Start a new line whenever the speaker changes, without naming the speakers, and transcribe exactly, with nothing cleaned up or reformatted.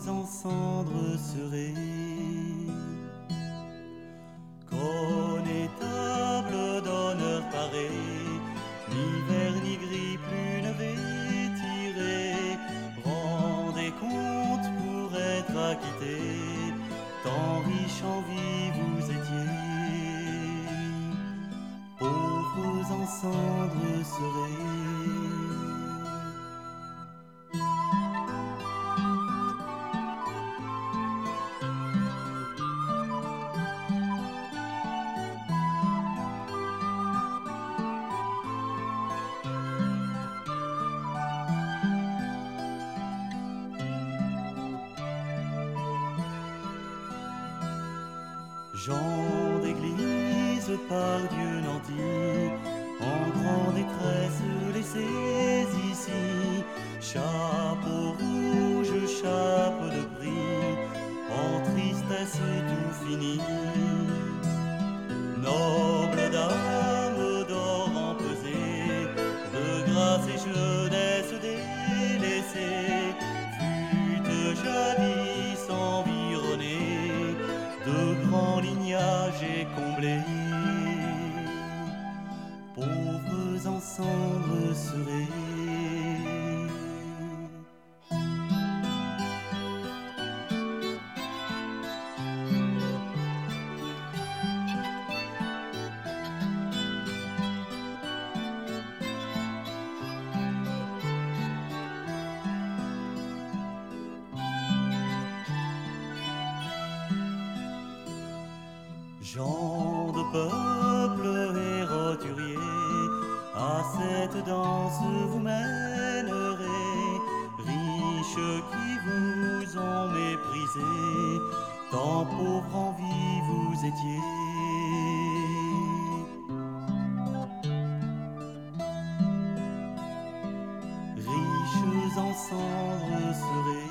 en cendres serez. Connétable d'honneur paré, ni vert ni gris plus ne vêtirez. Rendez compte pour être acquitté, tant riche en vie vous étiez. Pauvres en cendres serez. Gens d'église par Dieu nantis, en grande détresse laissés ici. Chapeau rouge, chape de prix, en tristesse tout fini. Noble dame d'or empesée, de grâce et jeunesse délaissée, fut jadis environnée de grands lignages et comblés. Pauvres en cendres serez. Gens de peuple et roturiers, à cette danse vous mènerez. Riches qui vous ont méprisé, tant pauvres en vie vous étiez. Riches en cendres serez.